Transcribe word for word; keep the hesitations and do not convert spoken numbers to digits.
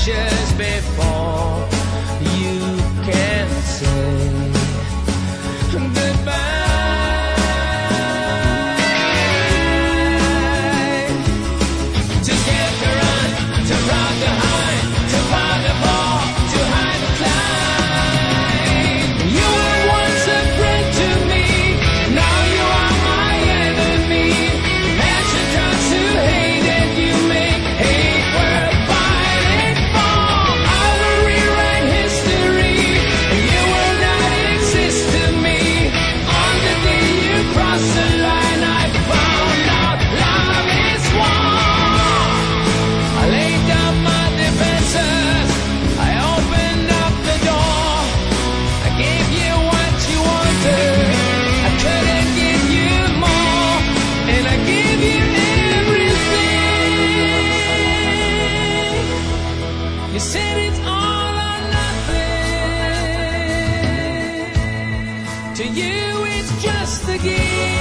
precious before you can say goodbye. To skip, to run, to rock, to hide, to park, to fall, to hide, to climb. You were once a friend to me, now you are my enemy. Passion turns to hate and you make hate worth fighting for. I will rewrite history, you will not exist to me. On the day you cross the line, I found out love is war. I laid down my defenses, I opened up the door. I gave you what you wanted, I couldn't give you more. And I gave you everything. You said it's all or nothing. To you it's just a game.